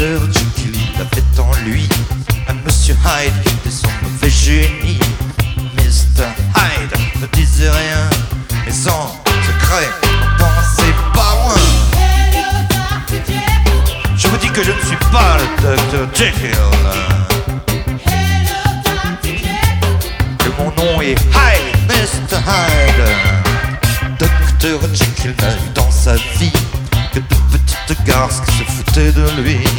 Dr Jekyll, il avait en lui un Monsieur Hyde qui était son mauvais génie. Mr Hyde ne disait rien, mais en secret, on pensait pas loin. Je vous dis que je ne suis pas le Dr Jekyll, que mon nom est Hyde, Mr Hyde. Dr Jekyll n'a eu dans sa vie que de petites garces qui se foutaient de lui.